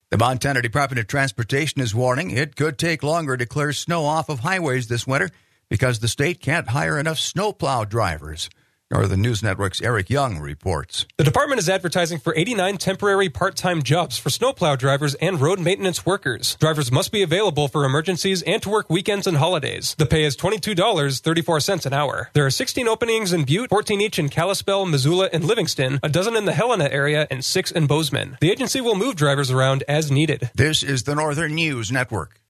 The Montana Department of Transportation is warning it could take longer to clear snow off of highways this winter because the state can't hire enough snowplow drivers. Northern News Network's Eric Young reports. The department is advertising for 89 temporary part-time jobs for snowplow drivers and road maintenance workers. Drivers must be available for emergencies and to work weekends and holidays. The pay is $22.34 an hour. There are 16 openings in Butte, 14 each in Kalispell, Missoula, and Livingston, a dozen in the Helena area, and 6 in Bozeman. The agency will move drivers around as needed. This is the Northern News Network.